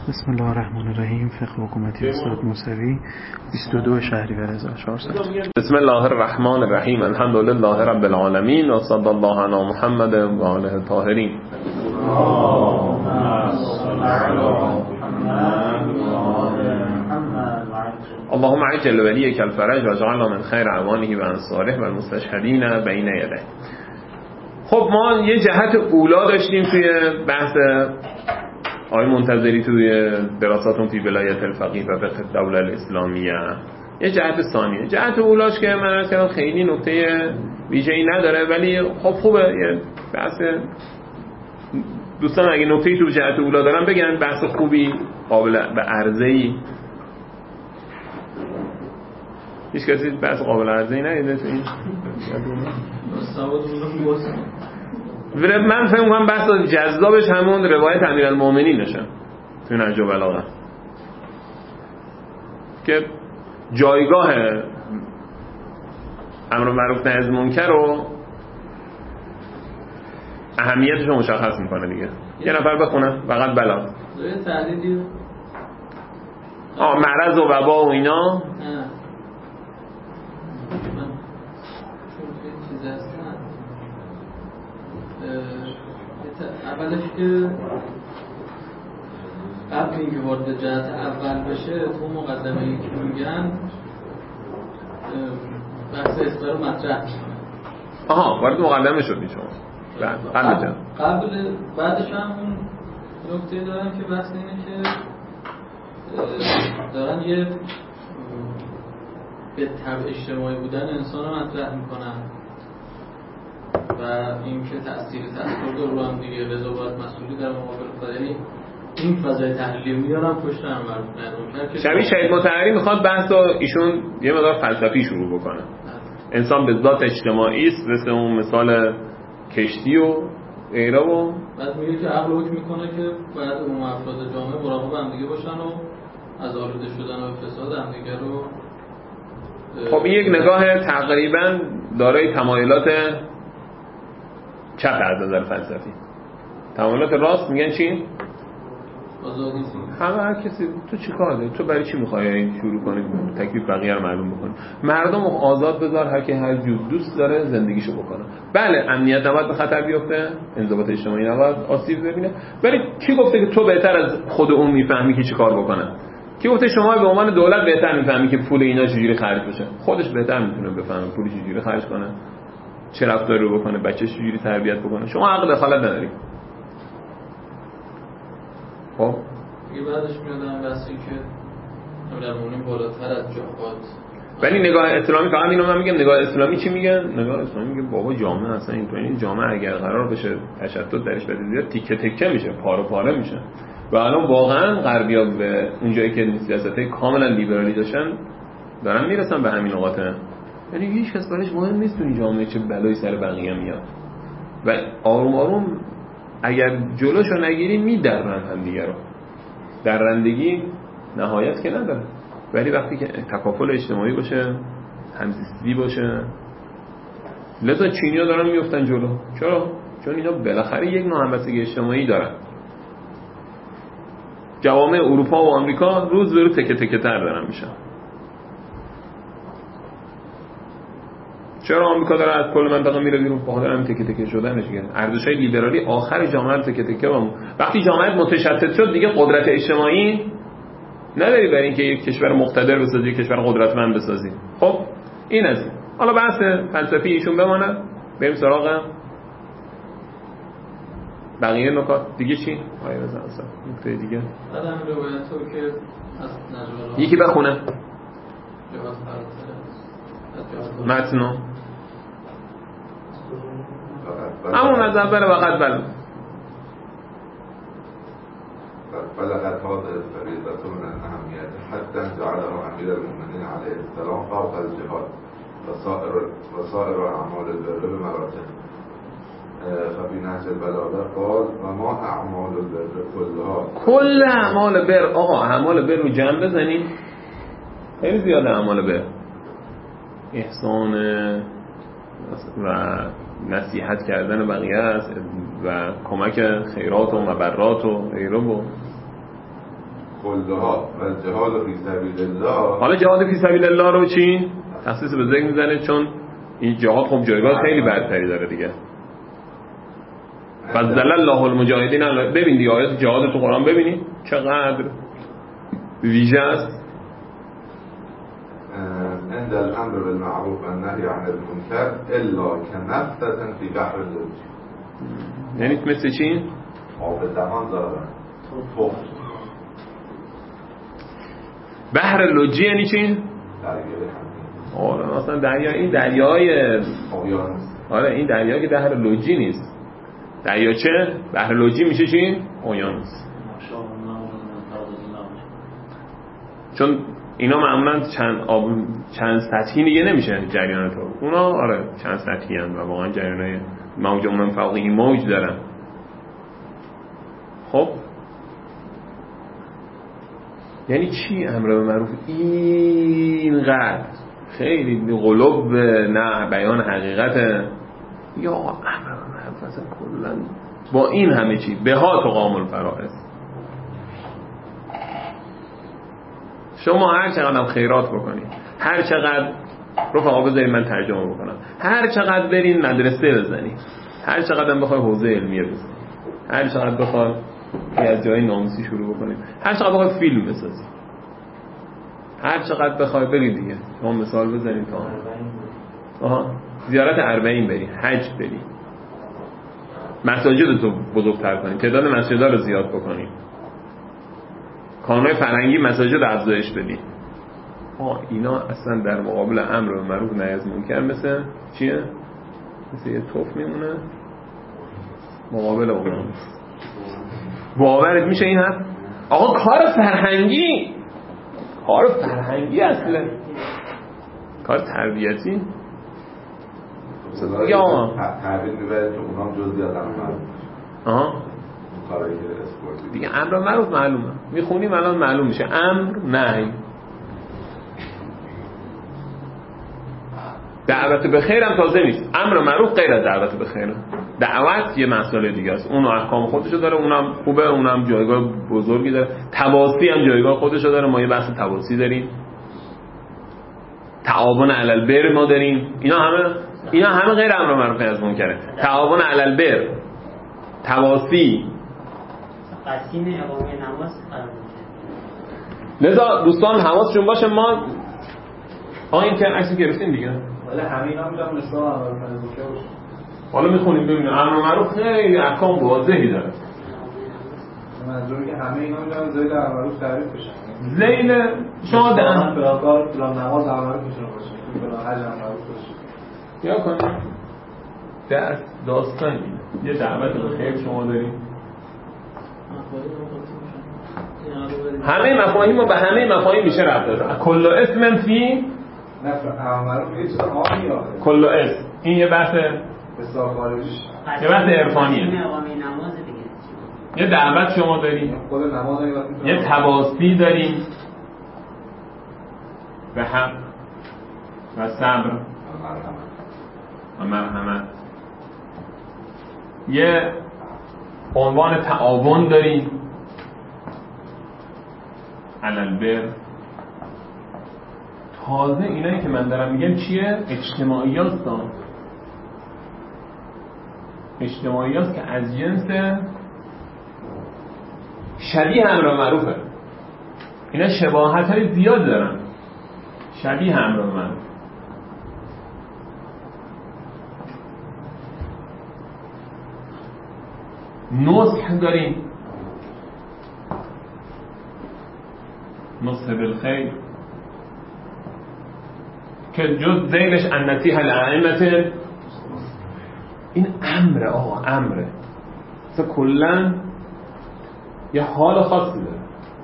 بسم الله الرحمن الرحیم. فقه حکومتی استاد موسوی 22 شهریور 1400. بسم الله الرحمن الرحیم. الحمد لله رب العالمین و صلی الله علی محمد و آله الطاهرین. اللهم عجل ولیک الفرج و اجعلنا من خیر اعوانه و انصاره و المستشهدین بین یدیه. خب ما یه جهت اولا داشتیم توی بحث آقای منتظری توی دراساتون فی ولایت الفقیه و فقه الدوله الاسلامیه. یه جهت ثانیه، جهت اولاش که من عرض کردم خیلی نکته ویژه‌ای نداره، ولی خب خوبه یه بحث. دوستان اگه نکته‌ای تو جهت اولا دارن بگن، بحث خوبی قابل به عرضه‌ای. هیچ کسی بحث قابل عرضه‌ای ندیده تو این؟ من فکر می‌کنم بحث جذابش همون روایت امیرالمومنین نشه تو نهج البلاغه که جایگاه امر معروف نهی از منکر رو اهمیتش رو مشخص میکنه دیگه. یه نفر بخونه فقط بلا تحلیلی مرض و وبا و اینا اولش که قبل اینکه وارد جهت اول بشه تو مقدمه‌ای که میگن بحث اسپر رو مطرح میکنه. وارد مقدمه شدی شما. بعدش هم اون نکته دارن که بحث اینه که دارن یه به طبع اجتماعی بودن انسان رو مطرح میکنن و اینکه تأثیر تأثیر رو هم دیگه رضا باید مسئولی در مقابل، یعنی این فضای تحلیلی میارم پشت هم مربوط شبیه شهید مطهری میخواد بحث ایشون یه مقدار فلسفی شروع بکنه. انسان به ذات اجتماعی است، مثل اون مثال کشتی و غیره، و بعد میگه که عقل حکم میکنه که باید اون افراد جامعه مراقب هم دیگه باشن و از آلوده شدن و فساد هم دیگه رو. خب این یک نگاه تقریبا دارای تمایلات چپ از نظر فلسفی. تمایلات راست میگن چی؟ آزادی. هر کسی تو چی کار داری؟ تو برای چی میخوای این شروع کنی تکلیف بقیه رو معلوم بکنی؟ مردم رو آزاد بذار، هر کی هر جور دوست داره زندگیشو بکنه. بله امنیت نباید به خطر بیفته، انضباط اجتماعی نباید آسیب ببینه، ولی کی گفته که تو بهتر از خود اون میفهمی که چی کار بکنه؟ کی گفته شما به عنوان دولت بهتر میفهمی که پول اینا چجوری خرج بشه؟ خودش بهتر میتونه بفهمه پول چجوری خرج کنه، چه رفتاری رو بکنه، بچه‌ش چجوری تربیت بکنه. شما حق دخالت نداری. خب دیگه بعدش میادن بحثی که امیرالمومنین بالاتر از جهاد. ولی نگاه اسلامی فقط اینو من میگم، نگاه اسلامی چی میگن؟ نگاه اسلامی میگه بابا جامعه اصلا این جامعه اگر قرار بشه تشدد درش بده زیاد تیکه تیکه میشه، پاره پاره میشه. و الان واقعا غربی‌ها به اونجایی که سیاستای کاملا لیبرالی داشتن دارن میرسن به همین نقاط. یعنی هیچ کس براش مهم نیست تو این جامعه چه بلایی سر بقیه میاد و آروم آروم اگر جلوشو نگیری میدرن هم دیگه رو. درندگی نهایت که نداره، ولی وقتی که تکافل اجتماعی باشه، همزیستی باشه، لذا چینی‌ها دارن میفتن جلو. چرا؟ چون اینا بالاخره یک نوع همبستگی اجتماعی دارن. جوامع اروپا و آمریکا روز به روز تکه تکه تر دارن میشن. چرا آمریکا داره از کل منطقه میره بیرون؟ بخاطر همین تکه تکه شدنش دیگه. ارزش‌های لیبرالی آخر جامعه رو تکه تکه و وقتی جامعه متشتت شد دیگه قدرت اجتماعی نداری برای اینکه یک کشور مقتدر بسازی، یک کشور قدرتمند بسازی. خب این از این. حالا بحث فلسفی ایشون بمونه، بریم سراغ بقیه نکات دیگه. چی؟ آیه بزن اصلا نکته دیگه. بعدم روایتو که از نجوى یکی بخونه جهاد فراتر متنو همون از اول وقت بله فلقد هذه الفريضة من الأهمية حتى جعله أمير المؤمنين عليه السلام فوق الجهاد وسائر أعمال البر بمراتب. ففي نهج البلاغه قال وما أعمال البر كلها. کل اعمال بر. آقا اعمال بر رو جمع بزنید خیلی زیاده. اعمال بر احسان و نصیحت کردن بقیه است و کمک خیرات و مبرات و غیره. کلها و جهاد فی سبیل الله. حالا جهاد فی سبیل الله رو چی؟ تخصیص به ذکر میزنه چون این جهاد خب جایگاه خیلی برتری داره دیگه. فضل الله المجاهدین. ببین دیگه آیات جهاد تو قرآن ببینید چقدر ویژه است. عند الامر بالمعروف و النهی عن المنکر الا کنفتة فی بحر اللج. یعنی مثل چی؟ آب دهان دارن توف. بحر لجی یعنی چی؟ دریای همین. آره مثلا دریا، این دریای اقیانوس. آره این دریا که بحر لجی نیست. دریاچه بحر لجی میشه چی؟ اقیانوس. چون اینا معمولا چند سطحی دیگه نمیشه جریان تو. اونا آره چند سطحی هستند و واقعا جریانای موج من فوقه موج دارن. خب یعنی چی امر به معروف اینقدر خیلی قلوب نه بیان حقیقت یا امر به معروف اصلا کلا با این همه چی به ها تقام الفرائض. شما هر چقدر خیرات بکنید، هر چقدر رفقا بذارید من ترجمه بکنم، هر چقدر برین مدرسه بزنید، هر چقدر بخوای حوزه علمیه بزنید، هر چقدر بخوای از جای ناموسی شروع بکنید، هر چقدر بخوای فیلم بسازید، هر چقدر بخوای برید دیگه شما مثال بزنید تا زیارت 40 بری، حج بری، مساجد تو بزرگتر کنید، تعداد مساجدها رو زیاد بکنید، کانونهای فرهنگی مساجد افزایش بدید. اینا اصلا در مقابل امر به معروف نهی از منکر مثل چیه؟ مثل یه توف میمونه مقابل اقیانوس. باورت میشه این هست؟ آقا کار فرهنگی اصلا کار تربیتی یا تربیت میبرید که اونام جزئیات هم دیگه امر و معروف معلومه، میخونیم الان معلوم میشه امر نهی. دعوت به خیر هم تازه نیست، امر و معروف غیر از دعوت به خیره. دعوت یه مسئله دیگه است، اون احکام خودشو داره، اونم خوبه، اونم جایگاه بزرگی داره. تواصی هم جایگاه خودشو داره، ما یه بحث تواصی داریم، تعاون علی البر ما داریم. اینا همه غیر امر و معروف از منکره. تعاون علی البر، تواصی، قسیم اقامه نماز قرار میشه. لذا دوستان حواسشون باشه. ما این که عکسی گرفتیم دیگه، ولی همه اینا میگم مثلا امر معروف باشه. حالا میخونیم ببینیم امر معروف خیلی احکام واضحی داره. منظوری که همه اینا میگم زید امر معروف تعریف بشه. زید شما فلان کار فلان نماز امر معروف میشه باشه، فلان حج امر معروف باشه. یا کنید داستانی یه دعوت به خیر شما داریم، همه مفاهیم و به همه مفاهیم میشه ربط داره. کل اسم فی کل اسم، این یه بحث یه بحث عرفانیه. یه دعوت شما داریم، یه تواصی داریم به حق و صبر و مرحمت، یه عنوان تعاون داریم علی البر. تازه اینایی که من دارم میگم چیه؟ اجتماعیاست که از جنس شبیه امر معروفه. اینا شباهت های زیاد دارن، شبیه امر معروف. نصح داریم، نصح بالخیر که جز ذیلش النصیحه للائمه. این امره، آقا امره اصلا کلن یه حال خاصی داره.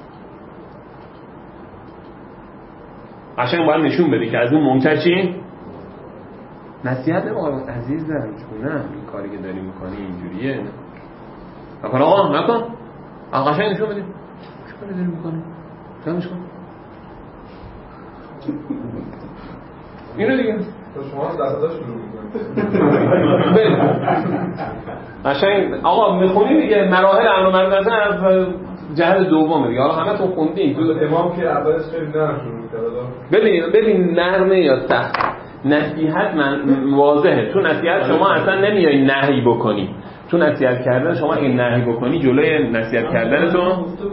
قشنگ باید نشون بده که از اون منکر چی؟ نصیحت نمی‌کنه عزیزم چونه این کاری که داری میکنی اینجوریه نکن آقا نکن. آقا قشنگ نشون بده چه کاری داری میکنی کمش کن اینو دیگه شما دستاش شروع میکنید. قشنگ آقا میخونی دیگه مراحل امر معروف از جهت دومه دیگه. حالا همتون خوندین امام که اولش خیلی نرم شروع کرد. ببین نرمه یا سخت. نصیحت واضحه. تو نصیحت شما اصلا نمیای نهی بکنی. تو نصیحت کردن شما این نهی بکنی جلوی نصیحت کردنتون.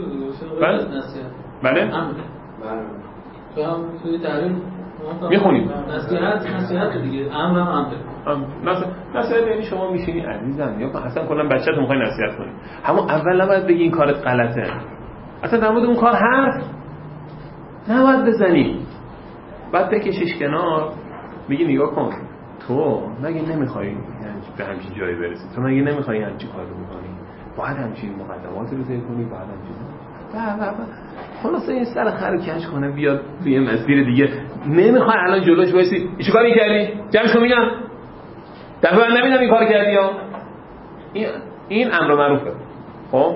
بله؟ تو هم توی تعلیم میخونید نصیحت دیگه امر نصیحت یعنی شما میشینی عزیزم یا اصلا کلا بچه‌تون میخوای نصیحت کنی همون اول نباید بگی این کارت غلطه اصلا در مورد اون کار حرف نباید بزنی بعد بکشیش کنار میگی نگاه کن تو مگه نمیخوای به همچین جایی برسی تو مگه نمیخوای همچین کارو بکنی باید همچین مقدماتی رو طی کنی باید همچین خلاصه این سر خر کش کنه بیاد توی مسیر دیگه نمیخوای الان جلوش وایسی چه کاری کردی جمعش کن میگم دفعه بعد نمیدم این کار کردی ها این امر معروفه خب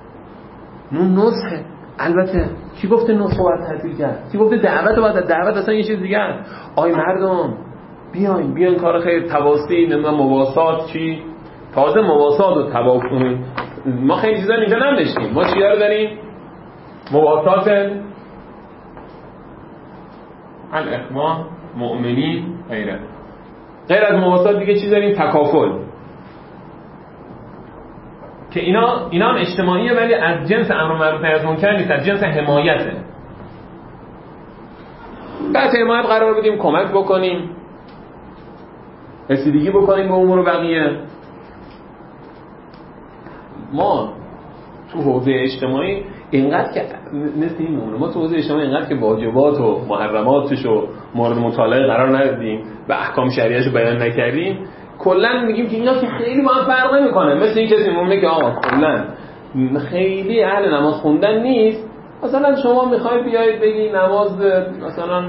نصحه البته کی گفته نصح باید تعطیل کرد کی گفته دعوت اصلا یه چیز دیگه است آی مردم بیاین کار خیر تواصی نمیدونم مواسات چی تازه مواسات و توافق ما خیلی چیزا اینجا نداشتیم ما چیا رو داریم مواسات الاخوان مؤمنین غیر از مواسات دیگه چی داریم تکافل که اینا هم اجتماعیه ولی از جنس امر معروف نهی از منکر نیست از جنس حمایته بعد حمایت قرار بدیم کمک بکنیم رسیدگی بکنیم به امور بقیه ما تو حوزه اجتماعی اینقدر که مثل این مونه ما تو حوزه اجتماعی اینقدر که واجبات و محرماتش و مورد مطالعه قرار ندادیم و احکام شریعه‌اش رو بیان نکردیم کلا میگیم که اینا که خیلی با هم فرق نمیکنه مثل این کسی میگه که آقا کلا خیلی اهل نماز خوندن نیست مثلا شما میخواید بیاید بگی نماز مثلا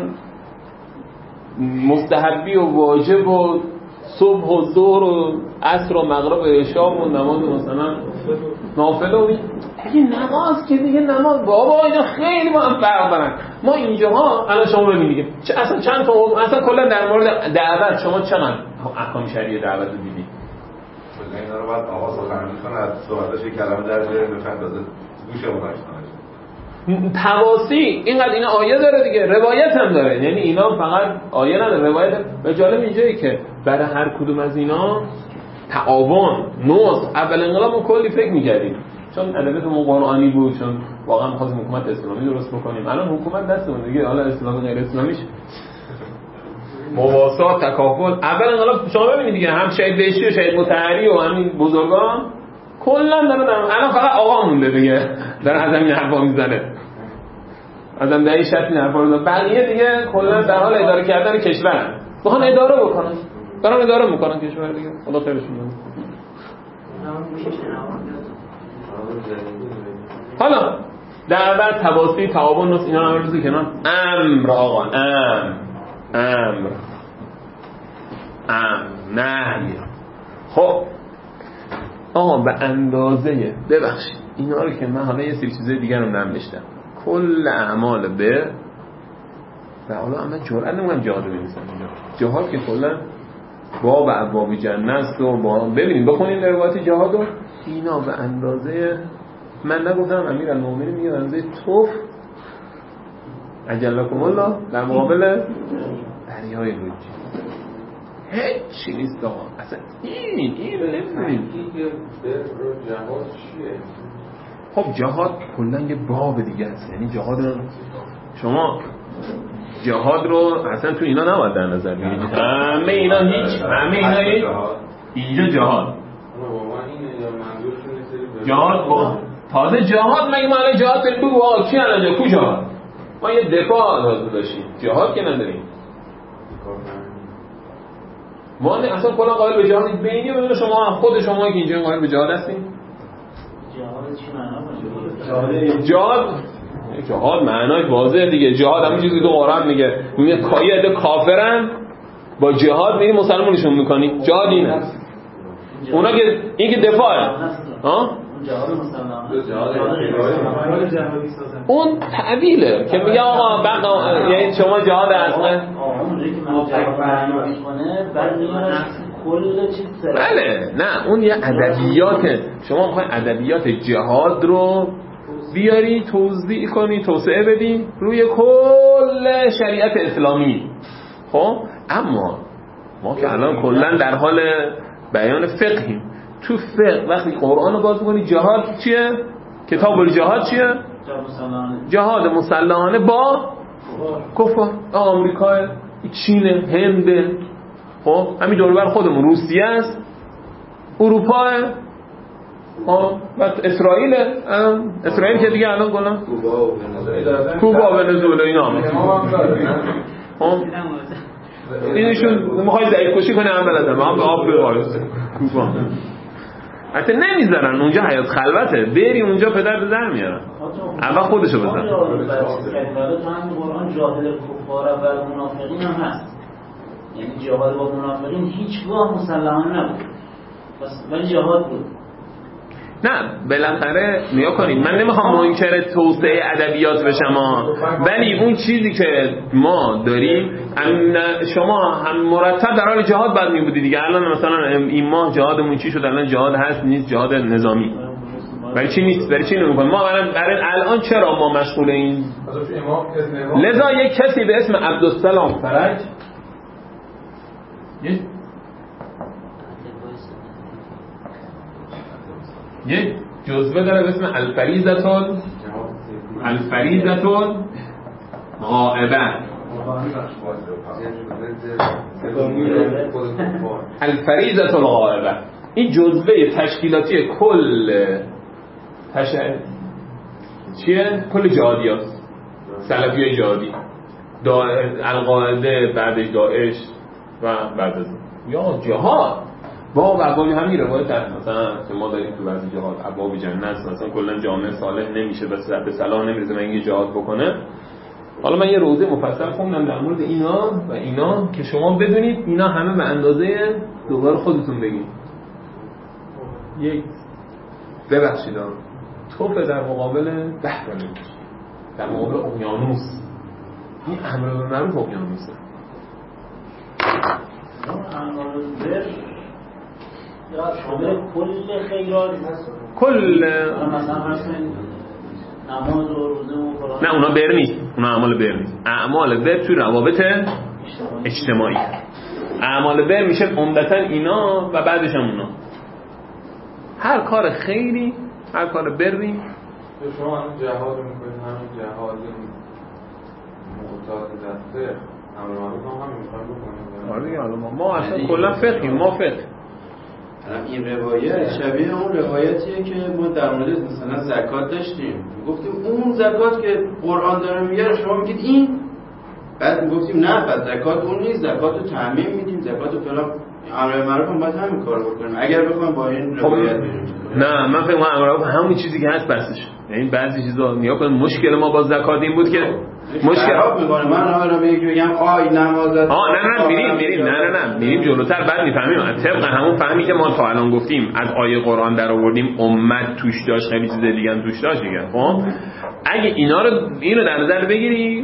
مستحبی و واجب و صبح و ظهر و عصر و مغرب و عشاء و نماز مثلا نافله و دیگه نماز که دیگه نماز بابا اینا خیلی با هم فرق دارن ما اینجاها الان شما ببینید اصلا چند تا اصلا کلا در مورد دعوت شما چقدر احکام شرعی دعوت رو دیدید اینا رو بعد آقا سخن می‌کنه از صحبتش کلمه در جای بفهم بذار گوشمون نشنه تواسی اینقدر اینا آیه داره دیگه روایت هم داره یعنی اینا فقط آیه نداره روایت و جالب اینجایی که برای هر کدوم از اینا تعاون نصح اول انقلاب ما کلی فکر می‌کردیم چون ادبیاتمون قرآنی بود چون واقعا می‌خواستیم حکومت اسلامی درست بکنیم الان حکومت دستمون دیگه حالا اسلامی غیر اسلامیش مواسات تکافل اول انقلاب شما ببینید دیگه هم شهید بهشتی و شهید مطهری و همین بزرگان کلا دارن الان فقط آقا مونده دیگه دارن از همین حرفا میزنه از هم دهی شرط این حرفا رو بقیه دیگه کلا در حال اداره کردن کشورن بخوان اداره بکنن دارن اداره میکنن کشور دیگه خدا خیرشون بده حالا دعوت تواصی تعاون نصح اینا رو روزی کنار امر آقا امر نهی خب آقا به اندازه ببخشید اینا رو که من حالا یه سری چیزای دیگر رو نمیشتم کل اعمال به و حالا من جرئت نمی‌کنم جهاد رو بنویسم جهاد که کلا باب ابواب جنت است و ببینید بخونید روایت جهاد رو اینا به اندازه من نگفتم امیرالمومنین میگه اندازه توف اجلکم الله در مقابل دریای لوجی هیچ چی نیست آقا اصلا این نمیدونیم جهاد چیه؟ خب جهاد کلا یه باب دیگه است یعنی جهاد رو شما جهاد رو اصلا تو اینا نباید در نظر بگیرید همه اینا اینجا جهاد جهاد با تازه جهاد مگه ما الان جهاد بریم بگو آقا کی الان کو جهاد ما یه دفاع لازم داشتیم جهاد که نداریم ما اصلا کلا قائل به جهاد بینی بدون شما خود شما که اینجا قائل به جهاد هستین جهاد چی معنی جهاد معناش واضحه دیگه جهاد همون چیزی که قرآن میگه کایه کافرن با جهاد میری مسلمونشون میکنی جهاد اینه اونا که این که دفاعه ها اون تعبیله که میگه آقا یعنی شما جهاد اصلا بله نه اون یه ادبیاته شما میخواین ادبیات جهاد رو بیاری توضیح کنی، توسعه بدی روی کل شریعت اسلامی. خب اما ما که الان کلا در حال بیان فقهیم. تو فقه وقتی قرآن رو باز کنی جهاد چیه؟ کتاب الجهاد چیه؟ جهاد مسلحانه با کفار. آمریکا، چین، هند، خب همین دور بر خودمون، روسیه است، اروپا، و اسرائیل. اسرائیل که دیگه الان کلا کوبا و ونزوئلا اینا هم اینشون میخوای ضعیف کشی کنه هم بلدن هم به آب ببارست. کوبا حتی نمیذارن اونجا، حیات خلوته، بری اونجا پدر به در میارن، اول خودشو بزن. قرآن جاهل کفار و منافقین هم هست، یعنی جهاد با منافقین هیچگاه مسلحانه نبود، بس ولی جهاد بود. نه بالاخره نیا کنید، من نمیخوام منکر توسعه ادبیات بشم، ولی اون چیزی که ما داریم شما هم مرتب در حال جهاد بعد میبودی دیگه. الان مثلا این ماه جهادمون چی شد؟ الان جهاد هست نیست؟ جهاد نظامی برای چی نیست؟ برای چی نمیکنیم ما؟ برای الان چرا ما مشغول این؟ لذا یک کسی به اسم عبدالسلام فرج یک جزوه داره به اسم الفریضة غائبه. الفریضة الغائبه این جزوه تشکیلاتی کل جهادی هست، سلفی جهادی، القاعده، بعدش داعش و بعد از یا جهاد با ابواب همین روایت هست مثلا که ما داریم تو بعضی جهاد ابواب جنت، مثلا کلا جامعه صالح نمیشه بس به صلاح نمیرسه من یه جهاد بکنه. حالا من یه روزه مفصل خوندم در مورد اینا و اینا که شما بدونید اینا همه به اندازه دوباره خودتون بگید. یک ببخشید توف در مقابل بحر در مقابل اقیانوس، این امر بالمعروف اقیانوسه. شامل کل خیرات کل مثلا نماز و روزه و قرآن. نه اونا بر نیست، اونا اعمال بر نیست. اعمال بر توی روابط اجتماعی، اعمال بر میشه عمدتاً اینا و بعدش هم اونا. هر کار خیری، هر کار بری. شما همین جهاد رو میکنید، همین جهاد معتاد دسته امر معروف هم میخوایم بکنیم. آره دیگه حالا ما اصلا کلا فقهیم، ما فقه. این روایت شبیه اون روایتیه که ما در مورد مثلا زکات داشتیم، گفتیم اون زکات که قرآن داره میگه شما میگید این، بعد میگفتیم نه بعد زکات اون نیست، زکات رو تعمیم میدیم، زکات رو فلان. امر معروف هم باید همین کارو بکنیم اگر بخوایم با این روایت بریم. نه من فکر می‌کنم امر معروف همون چیزی که هست بسش. یعنی بعضی چیزا نیا کن مشکل ما با زکات این بود که مشکل خراب می‌کنه. من حالا میگم آی نماز نه میریم جلوتر بعد میفهمیم طبق همون فهمی که ما تا الان گفتیم از آیه قرآن در آوردیم، امت توش داشت، خیلی چیز دیگه هم توش داشت دیگه. خب اگه اینو در نظر بگیری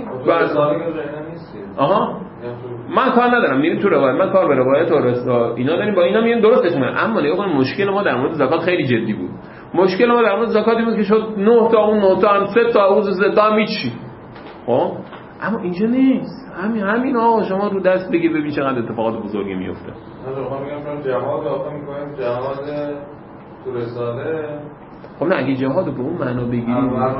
من کار ندارم، میریم تو روایت، من کار به روایت و اینا داریم، با اینا میگیم درستش میکنه. اما نگاه کن مشکل ما در مورد زکات خیلی جدی بود. مشکل ما در مورد زکاتی بود که شد 9 تا اون 9 تا هم 3 تا اوز زدا هم هیچی. خب اما اینجا نیست. همین آقا شما رو دست بگیر ببین چقدر اتفاقات بزرگی میفته. من میگم جهاد آخه میکنیم جهاد تو رساله. خب نه اگه جهاد به اون معنا بگیریم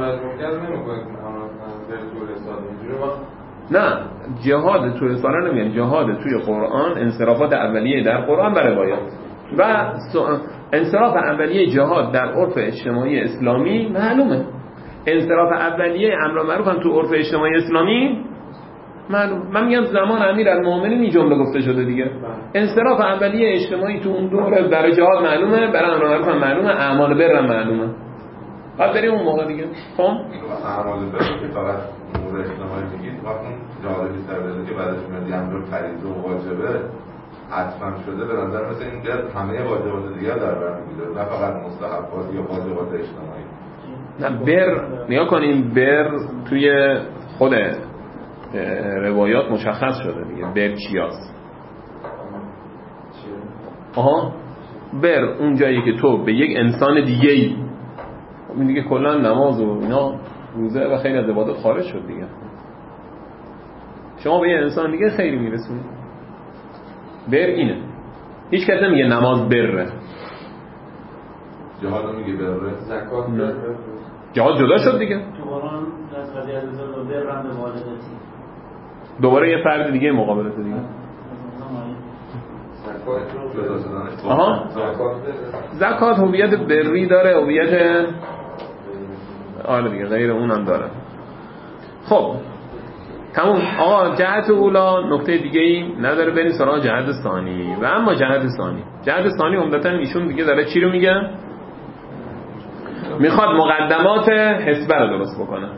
نه جهاد تو رساله نمیگن، جهاد توی قرآن انصرافات اولیه در قرآن برای باید و انصراف اولیه جهاد در عرف اجتماعی اسلامی معلومه. انصراف اولیه امر معروف هم تو عرف اجتماعی اسلامی معلوم. من میگم زمان امیرالمومنین این جمله گفته شده دیگه. انصراف اولیه اجتماعی تو اون دوره برای جهاد معلومه، برای امر معروف هم معلومه، اعمال بر هم معلومه. بعد بریم اون موقع دیگه. خب اعمال بر که فقط امور اجتماعی میگید، وقتی جالبی سر که بعدش میاد امر فریضه و واجبه حتما شده، به نظر مثل این که همه واجبات دیگه در بر میگیره، نه فقط مستحبات یا واجبات اجتماعی. نه بر نگاه کنیم، بر توی خود روایات مشخص شده دیگه. بر چیاست؟ بر اون جایی که تو به یک انسان دیگه‌ای این دیگه کلا نماز و اینا روزه و خیلی از عبادات خارج شد دیگه. شما به یه انسان دیگه خیری میرسونی. بر اینه. هیچ کس نمیگه نماز بره. جهاد میگه بره. زکات بره. جهاد جدا شد دیگه. تو قرآن از قضیه از برم به والدتی دوباره یه فرد دیگه مقابلت دیگه. زکات رو جدا شدنش. آها. زکات هویت بری داره، هویت آره دیگه غیر اونم داره. خب تموم. آقا جهت اولا نکته دیگه ای نداره، بریم سراغ جهت ثانی. و اما جهت ثانی عمدتاً ایشون دیگه داره چی رو میگه؟ میخواد مقدمات حسبه رو درست بکنه،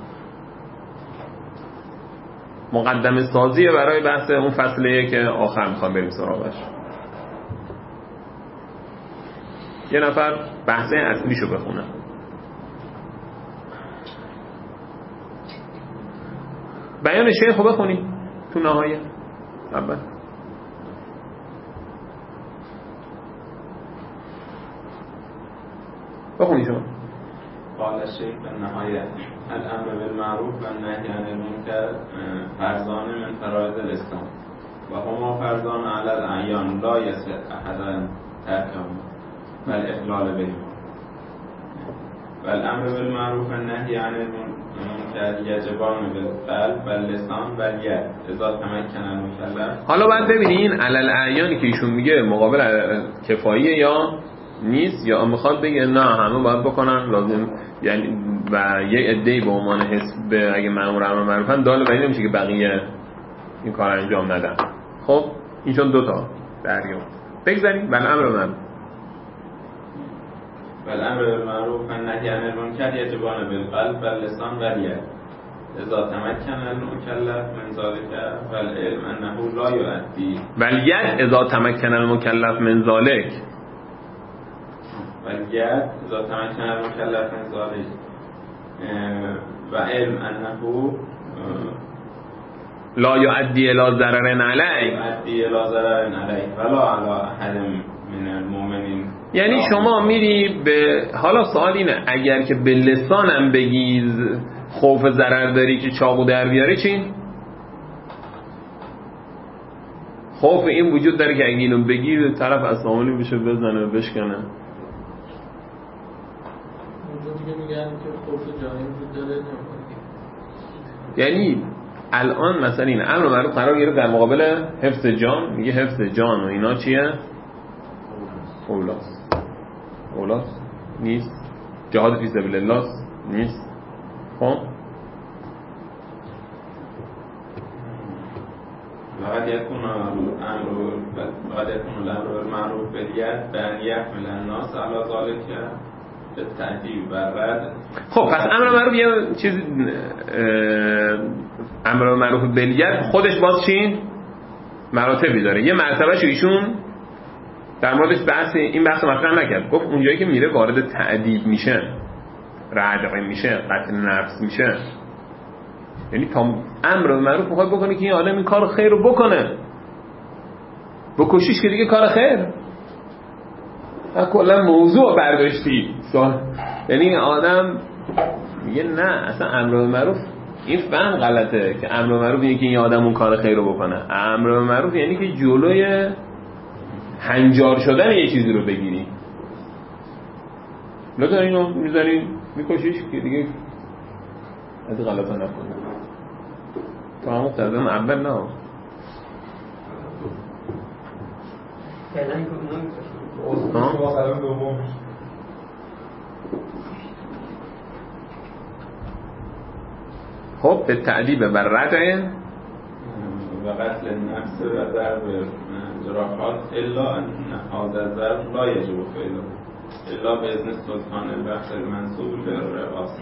مقدمه سازیه برای بحث اون فصلیه که آخر میخوام بریم سراغش. یه نفر بحث اصلیشو بخونه. بیان شیخ رو بخونی تو نهایه اول. بخونی شما. قال الشيخ في النهاية الأمر بالمعروف والنهي عن المنكر فرضان من فرائض الإسلام وهما فرضان على الأعيان لا يصح أحدا تركهما والإخلال بهما والأمر بالمعروف والنهي عن المنكر يجبان بالقلب واللسان واليد إذا تمكن المكلف. حالا باید ببینین علل اعیانی که ایشون میگه مقابل کفاییه یا نیست، یا میخواد بگه نه همه باید بکنن لازم، یعنی و یه عده‌ای به عنوان حسب اگه مأمور امر معروفن دال بر این نمیشه که بقیه این کار انجام ندن. خب این چون دو تا دریا بگذاریم. بل امر معروف والأمر بالمعروف والنهي عن المنكر يجبان بالقلب واللسان واليد إذا تمكن المكلف من ذلك والعلم أنه لا يؤدي والید اذا تمکن المکلف من ذلك واليد إذا تمكن المكلف من ذلك وعلم أنه لا يؤدي الى ضرر علیه يؤدي إلى ضرر عليه ولا على أحد من المؤمنين. یعنی شما میری به، حالا سوال اینه اگر که به لسانم بگی خوف ضرر داری که چاقو در بیاره چی؟ خوف این وجود داره که اگه اینو بگی طرف اسلامی بشه بزنه بشکنه. اونجا دیگه میگن که خوف جایی وجود داره نمی‌کنه. یعنی الان مثلا این امر معروف قرار گرفت در مقابل حفظ جان، میگه حفظ جان و اینا چیه؟ اولاست نیست. جهاد فی سبیل الله نیست. خب وقد يكون الأمر بالمعروف باليد بأن يحمل الناس على ذلك بالتأديب والرد. خب پس امر معروف یه چیز، امر معروف بالید خودش باز چی؟ مراتبی داره. یه مرتبهش ایشون در موردش این بحث مطرح نکرد. گفت اونجایی که میره وارد تأدیب میشه، ردع میشه، قتل نفس میشه، یعنی تا امر معروف میخواد بکنه که این آدم این کار خیر رو بکنه، بکشیش که دیگه کار خیر. کلا موضوع برداشتی، یعنی آدم میگه نه اصلا امر معروف این فهم غلطه که امر معروف یعنی که این آدم اون کار خیر رو بکنه. امر معروف یعنی که جلوی هنجار شدن یه چیزی رو بگیری. لطفا اینو میزنی میکشیش که دیگه از غلطا نکنه. تو همون قدم اول نه خب به تعدیب و ردع و قتل النفس و ضرب جراحات الا ان هذا الضرب لا يجب فعله الا باذن سلطان البحث المنصوب للرئاسه.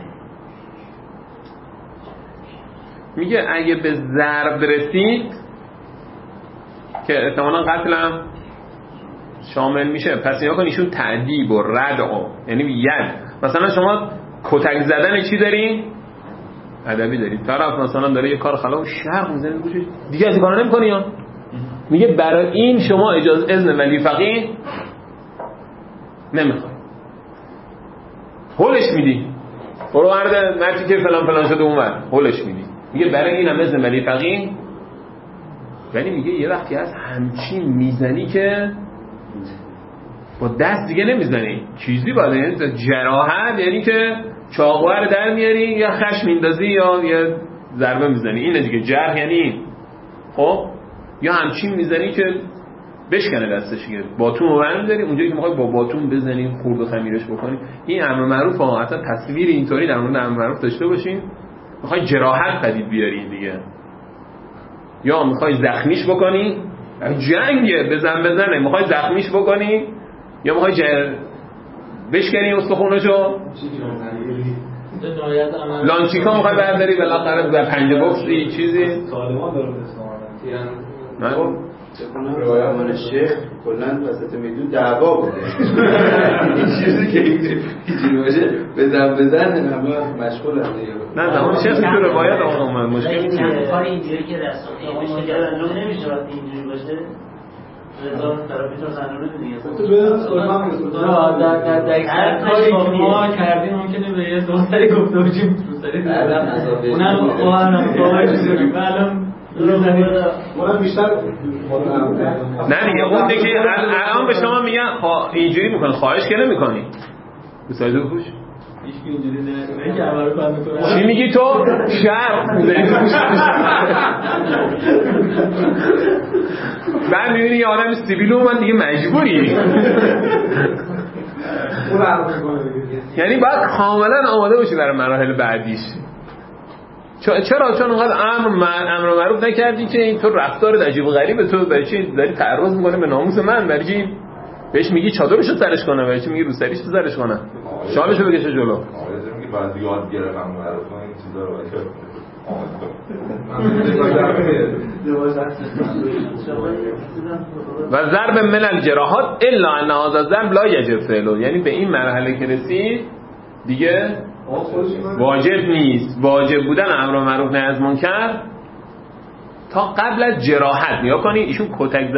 میگه اگه به ضرب رسید که احتمالاً قتلم شامل میشه، پس نیا کن ایشون تعدیب و ردع، یعنی ید. مثلا شما کتک زدن چی داری؟ ادبی داری. طرف مثلا داره یه کار خلاف شرق میزنه گوشش دیگه از کارا نمی‌کنی ها. میگه برای این شما اذن ولی فقیه نمیخوای، هولش میدی برو ورده مرتی که فلان شده اونور هولش میدی. میگه برای این هم زملی فقیه، ولی میگه یه وقتی از همچین میزنی که با دست دیگه نمیزنی، چیزی باید، یعنی جراحت، یعنی که چاقوه رو در میاری یا خش میندازی یا یه ضربه میزنی. این دیگه جرح یعنی این. خب یا همچین میزنی که بشکنه دستش، باتون رو برمی‌داری اونجایی که میخوای با باتون بزنی خورد و خمیرش بکنی. این امر معروف ها، اصلا تصویر اینطوری در مورد امر معروف داشته باشین. میخوای جراحت پدید بیاری دیگه، یا میخوای زخمیش بکنی، جنگه بزنه، میخوای زخمیش بکنی یا میخوای بشکنی استخونشو، لانچیکا میخوای برداری بالاخره در پنجه بکسی چیزی طالبان داره من روایت شیخ کلن وسط میدون دعوا بوده. این چیزی که اینجوری باشه بزن همه مشغول هم دیگه. نه زمان شیخ تو روایت آقا مشکل نیست. کار اینجوری که دستان بشه که انجام نمیشه وقتی اینجوری باشه. رضا طرفیتون زنونه دیگه. تو بدون در کاری که ما کردیم ممکنه به یه دوستری گفته باشیم دوستری اونم قوانم باید بلم اونم بیشتر نه دیگه اون دیگه الان به شما میگن اینجوری میکنه، خواهش که نمیکنی بسایده بپوش هیچ اینجوری نه که عمر رو بند میکنه. چی میگی تو؟ شرق بعد میبینی یه آدم سیبیل اومد دیگه مجبوری. یعنی باید کاملا آماده باشی برای مراحل بعدیش. چرا؟ چون اونقدر امر معروف نکردی که این تو رفتار عجیب و غریبه، تو برای چی داری تعرض میکنه به ناموس من؟ برای چی بهش میگی چادرشو سرش کنه؟ برای چی میگی رو سریش سرش کنه؟ شالشو بکشه جلو. آره میگه بعد یاد گرفتم معروف این چیزا رو و ضرب من الجراحات الا ان هذا الضرب لا یجب فعله، یعنی به این مرحله که رسید دیگه واجب نیست. واجب بودن امر معروف نهی از منکر تا قبل از جراحت. نیا کنی ایشون کتک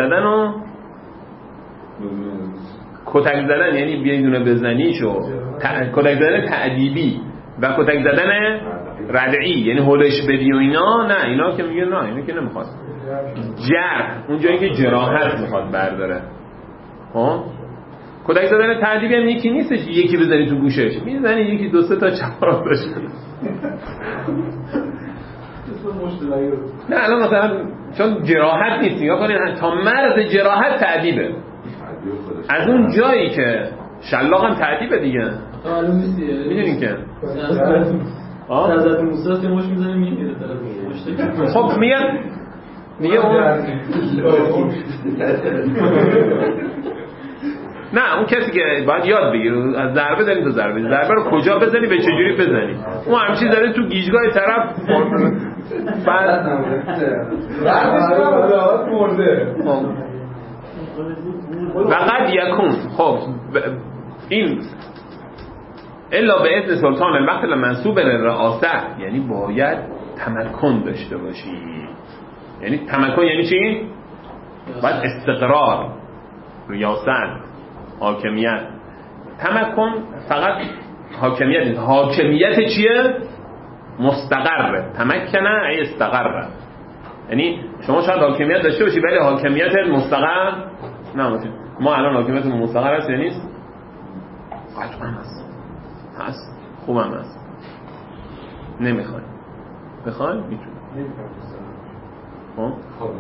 زدن یعنی بیای دونه بزنیشو، کتک زدن تعدیبی و کتک زدن ردعی یعنی هولش بدی و اینا، نه اینا که میگه نه اینا که نمیخواد. جرح اون جایی که جراحت میخواد برداره. ها کتک زدن تعدیبی هم یکی نیستش یکی بزنی تو گوشش، میزنی یکی دو سه تا چهار داشت. نه الان مثلا چون جراحت نیست، نگاه کنید تا مرز جراحت تعدیبه. از اون جایی که شلاق هم تعدیبه دیگه. معلوم نیست میدونین که حضرت موسی مش میزنه میمیره طرف. خب میگه اون نه اون کسی که باید یاد بگیره از ضربه داریم تو ضربه رو کجا بزنی به چجوری بزنی. اون همچی داره تو گیجگاه طرف بعد مرده. وقد یکون خب این الا به اذن سلطان المقتل منصوب للرئاسه، یعنی باید تمکن داشته باشی. یعنی تمکن یعنی چی؟ باید استقرار، ریاست، حاکمیت. تمکن فقط حاکمیت نیست. حاکمیت چیه؟ مستقره. تمکنه ای استقره. یعنی شما شاید حاکمیت داشته باشی ولی حاکمیت مستقر نباشه. ما الان حاکمیت مستقر هست یا نیست؟ قطعا هست. خوبم هست. نمیخوای بخوای میتونی. خب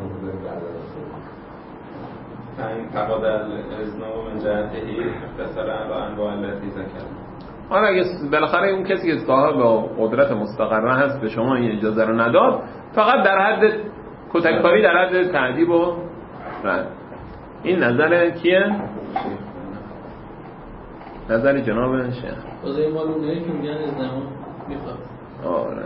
این تقاضا اذن من جهته اختصار انواع التي ذکر. آره اگه بالاخره اون کسی که صاحب قدرت مستقره هست به شما این اجازه رو نداد، فقط در حد کتککاری، در حد تعذیب و رد. این نظر کیه؟ نظر جناب شیخ. واسه این معلومه که میگن ازدما میخواد. آره.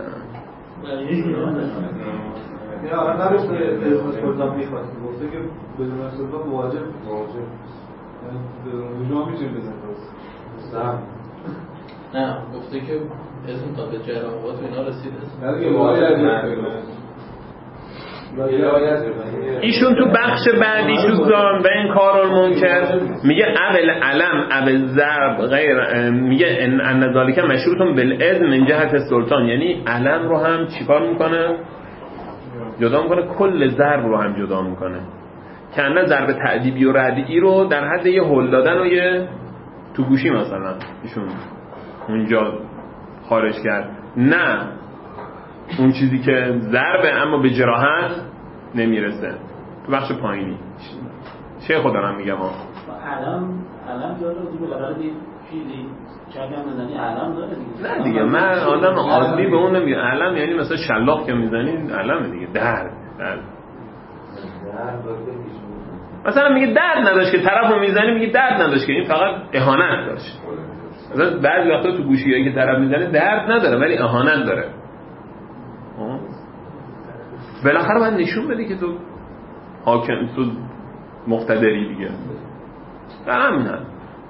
یا آره نباشه سلطان میخواد گفته که بدون سلطان واجب یعنی بدون شما میتونید بزنید. نه گفته که اسم تا به جراحات و اینا رسیده. نه دیگه واجب ایشون تو بخش بعدیش تو دارن به این کارالمنکر میگه اول علم اول ضرب غیر، میگه ان ذالک مشروط بالاذن من جهت السلطان، یعنی علم رو هم چیکار میکنه؟ جدا میکنه، کل ضرب رو هم جدا میکنه، که نه ضرب تعدیبی و ردعی رو در حد یه هل دادن و یه تو گوشی مثلا ایشون اونجا خارج کرد، نه اون چیزی که ضربه اما به جراحت نمیرسه تو بخش پایینی. شیخو دارم میگم ها علم داره دیگه، بالاخره چیزی چگم بزنی علم داره دیگه. نه دیگه من آدم عادی به اون نمیگم علم، یعنی مثلا شلاق که میزنی علمه دیگه. درد مثلا میگه درد نداشت که طرف رو میزنی، میگه درد نداشت که این فقط اهانت داشت. مثلا بعضی وقتا تو گوشیایی که طرف میزنه درد نداره ولی اهانت داره. بالاخره باید نشون بدی که تو حاکم، تو مقتدری دیگه. در همین هم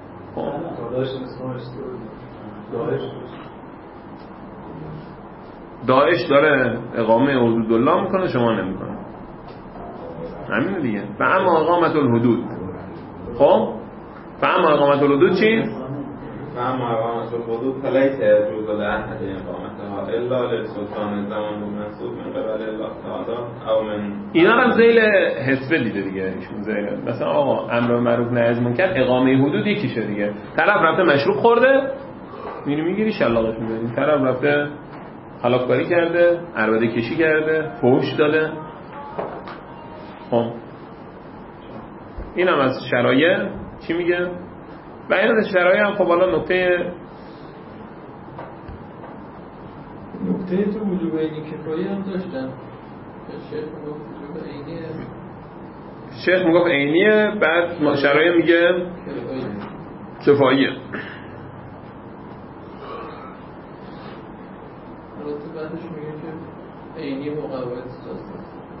داعش داره اقامه حدود الله میکنه، شما نمیکنه، همین دیگه. فاما اقامت الحدود. خب فاما اقامت الحدود چی؟ فاما اقامت الحدود فلیس يجوز لأحد اقامتها الا للسلطان زمان منصوب من قبل الله تعالی او من. اینا هم ذیل حسبه دیده دیگه ایشون ذیل. مثلا آقا امر معروف نهی از منکر اقامه حدود یکیشه دیگه. طرف رفته مشروب خورده میگیری شلاقش میزنی، طرف رفته خلافکاری کرده، عربده کشی کرده، فحش داده. خب این هم از شرایع چی میگه؟ و این از شرایع هم خب حالا نکته تو وجوب عینی کفایی هم داشتن. شیخ میگفت عینیه، بعد شرایع میگه کفاییه. البته بعدش میگه که عینی مقوت داشته.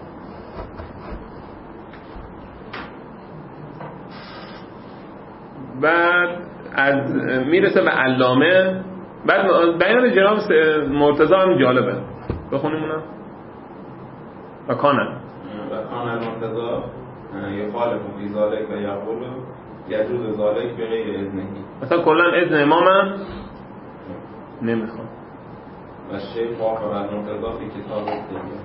بعد از میرسه به علامه. بعد بیان جناب مرتضی هم جالبه، بخونیم اونم. و کانه مرتضی یخالف فی ذالک و یقول یجوز ذالک بغیر اذنه. مثلا کلا اذن امامم نمیخواد. و شیخ وافق المرتضی فی کتاب التبیان.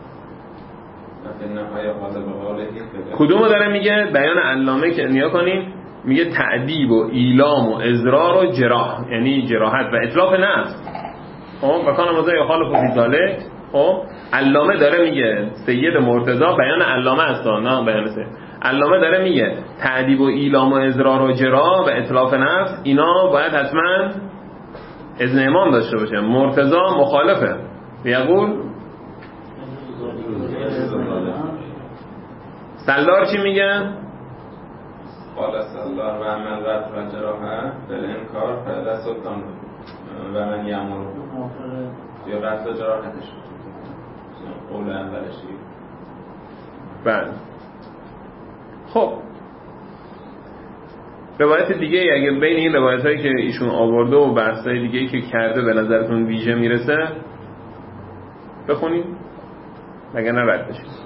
مثلا نهایه قاضی به قوله کدومو داره میگه؟ بیان علامه که نیا کنیم، میگه تعدیب و ایلام و ازرار و جراح، یعنی جراحت و اتلاف نفس. خب و کان مزای خالف فی ذالک. خب علامه داره میگه، سید مرتضی بیان علامه است، نه بیان سید. علامه داره میگه تعدیب و ایلام و ازرار و جراح و اتلاف نفس اینا باید حتما اذن امام داشته باشه. مرتضی مخالفه، یقول سلدار چی میگه؟ قال سلدار و عمل رد و جراحه بالانکار فعلا سلطان و من یامر یا قتل جراحتش قول اولشی. بله خب روایت دیگه اگه بین این روایت هایی که ایشون آورده و بحث های دیگه که کرده به نظرتون ویژه میرسه بخونید مگر نه رد بشید.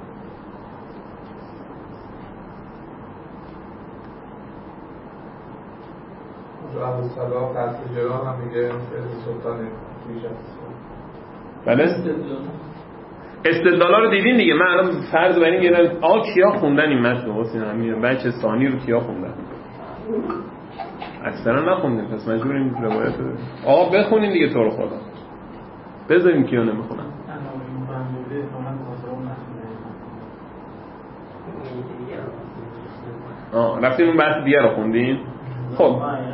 رد سلام قتل جراح هم میگه سلطان ویژه است. بله استدلالا رو دیدین دیگه. من الان فرض بر این گرفتم کیا خوندن این متن حسین همین بچه ثانی رو کیا خوندن؟ اکثرا نخوندیم، پس مجبوریم روایت رو آقا بخونین دیگه. تو رو خدا بذاریم کیا نمیخونن. رفتیم اون بحث دیگه رو خوندیم. خب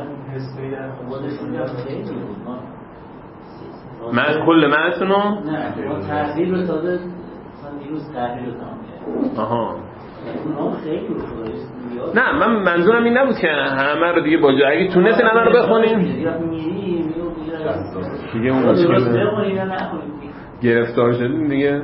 من کل متن رو نه تحلیل رو داده دیروز تحلیل رو تمام کرد. آها خیلی نه من منظورم این نبود که همه رو دیگه با جا اگه تونستین همه رو بخونیم دیگه اون مشکل گرفتار شدیم دیگه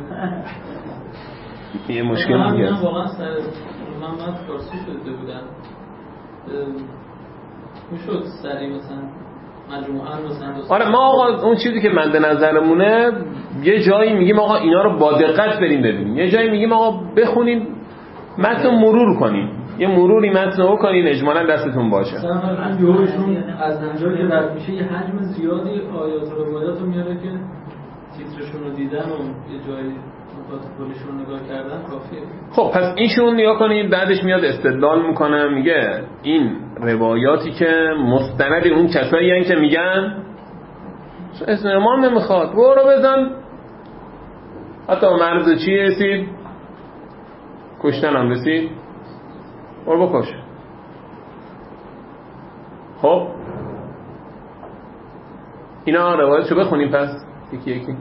یه مشکل دیگه. من واقعا من فارسی شده بودم میشد سریع مثلا مجموعاً مثلا آره ما آقا اون چیزی که مد نظرمونه یه جایی میگیم آقا اینا رو با دقت بریم ببینیم، یه جایی میگیم آقا بخونین متن مرور کنین، یه مروری متن رو کنین اجمالاً دستتون باشه. مثلا یهوشون از اونجایی که رد میشه یه حجم زیادی آیات و روایات رو میاره که تیترشون رو دیدن و یه جایی مکاتبولشون نگاه کردن کافیه. خب پس ایشون نگاه کنید بعدش میاد استدلال میکنه میگه این روایاتی که مستند اون کسایی هستن که میگن اسم امام نمیخواد برو بزن، حتی مرز چی رسید کشتن هم رسید برو بکش. خب اینا روایتشو بخونیم پس یکی یکی.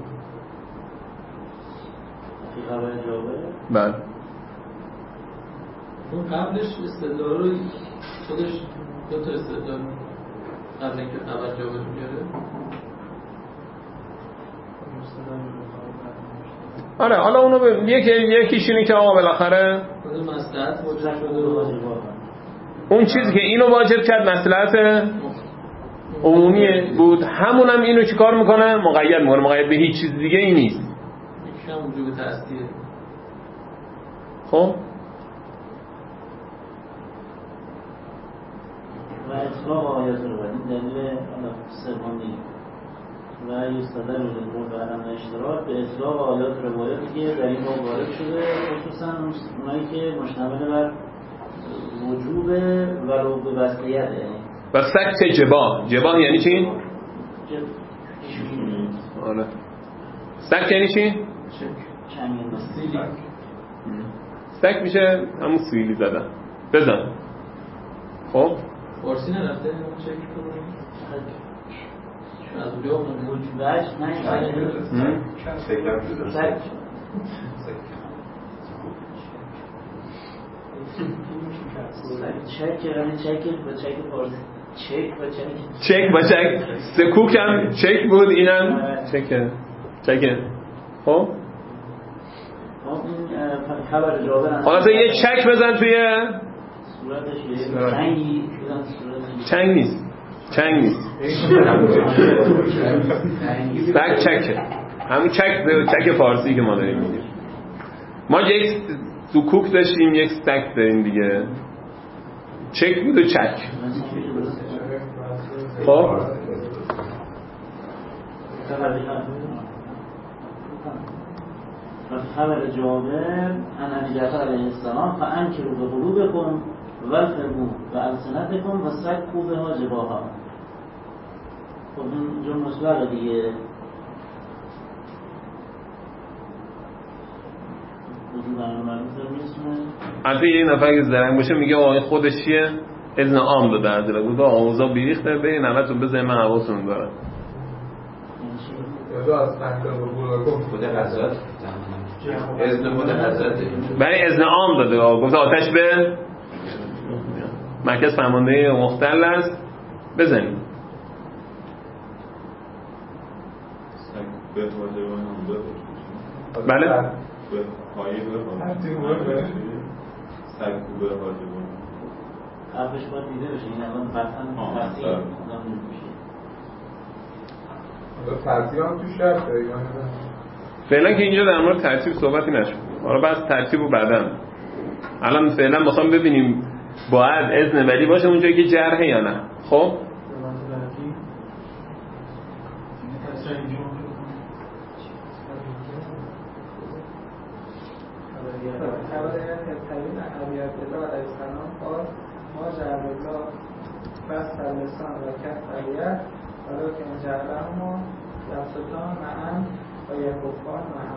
بله اون قبلش استدلال رو خودش دو تا استدلال قبل اینکه توجه رو بیاره. آره حالا اونو یکیش اینه که آقا بالاخره مصلحت واجب شده، اون چیزی که اینو واجب کرد مصلحت عمومی بود، همونم اینو چیکار میکنه مقید میکنه، مقید به هیچ چیز دیگه ای نیست. یکیش هم وجوب تأثیر. خب و اطلاق آیات رو بدید دلیل سومی و یستدل رو برم اشتراک به اطلاق آیات روایاتی که در این باب وارد شده، خصوصا اونایی که مشتمل بر وجوب ولو به وصلیت یعنی و سکت جباه یعنی چی؟ آره سکت یعنی چی؟ سکت میشه همون سیلی زدن بزن. خب فارسی نرفته اون چک کنیم از اونجا وجوبش چک با چک سکوک هم چک بود اینم چکه. خب حالا تو یه چک بزن توی چنگ نیست سک چکه همون چک فارسی که ما داریم میگیم. ما یک سکوک داشتیم یک سک داریم دیگه، چک بود و چک. خب خبر جابر ان ابی جعفر علیه السلام فانکروا بقلوبکم والفرموا والسنتکم وسکوا بها جباها. خب این جمله مطلقه دیگه، البته یه نفر که زرنگ باشه میگه آقا این خودش چیه؟ اذن عام داده از دل بود آوازا بیریخته برین همتون بزنین من حواستون دارم. یا از تنکر و بولگم خود حضرت اذن خود حضرت برای اذن عام داده گفت آتش به مرکز فرمانده مختل است بزنین. بله قبلش باید دیده بشه این الان قطعا ترتیب هم توش رفته فعلا که اینجا در مورد ترتیب صحبتی نشد، حالا بس ترتیب رو بعدن. الان فعلا میخوام ببینیم باید اذن ولی باشه اونجایی که جرحه یا نه. خب ما جعل الله بسط اللسان و کف الید ولکن جعلهما یبسطان معا و یکفان معا.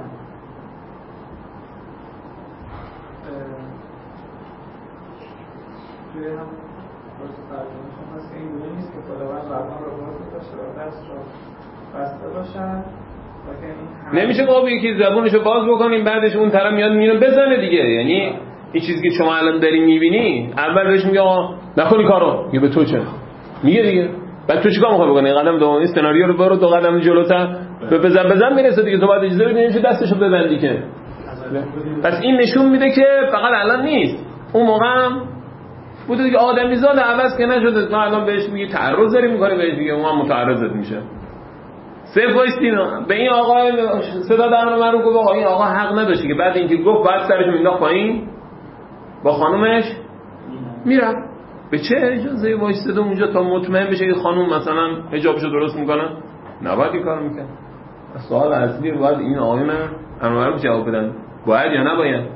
توی هم فرص ترجمهشون هست که این گونه نیست که خداوند زبان رو باز باشه و دست رو بسته باشن. نمیشه قابل یکی زبونشو باز بکنیم بعدش اون طرف میاد میینو بزنه دیگه. یعنی این چیزی که شما الان داری میبینی اول بهش میگه آقا نکنی کارو، میگه به تو چه میگه دیگه، بعد تو چیکار میخوای بکنی؟ قدم دومی سناریو رو برو 2 قدم جلوتر بزن میرسه دیگه. تو بعد اجازه بدی نمیشه دستشو ببندی که. پس این نشون میده که فقط الان نیست، اون موقع هم بوده دیگه. آدمیزاد عوض که نشده، ما الان بهش میگه تعرض داریم میکنه، بهش میگه اون هم متعرضت میشه. صرف وایستینا به این آقا صدا در امر معروف گفت آقا این آقا حق نداشت که بعد اینکه گفت بعد سرش مینداخت پایین با خانومش میرم. به چه اجازه وایستاده اونجا تا مطمئن بشه که خانوم مثلا حجابشو درست میکنه؟ نباید این کارو میکنه. سوال اصلی باید این آقایون امر معروف جواب بدن، باید یا نباید.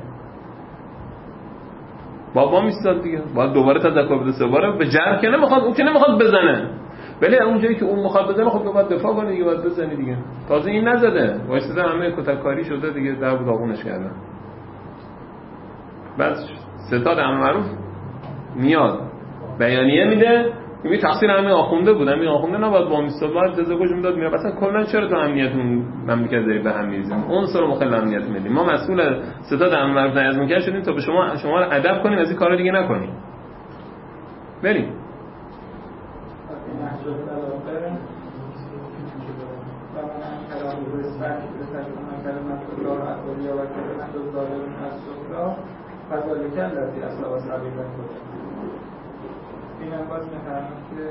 بابا میستاد دیگه، باید دوباره تذکر بده، سه باره به جرح که نمیخواد، اون که نمیخواد بزنه، ولی اونجایی که اون میخواد بزنه خب باید دفاع کنه دیگه، باید بزنی دیگه. تازه این نزده، وایساده همه کتککاری شده دیگه، در داغونش کردن. بعد ستاد امر معروف میاد بیانیه میده، میگه تقصیر همین آخونده بود، همین آخونده نباید با میستاد، باید تذکرش میداد میره. مثلا کلا چرا تو امنیتون مملکت دارید به هم میریزیم؟ عنصر مخل امنیت میدیم. ما مسئول ستاد امر معروف نهی از منکر شدیم تا به شما رو ادب کنیم از این کارا دیگه نکنیم. بریم. این هم باز میفرمد که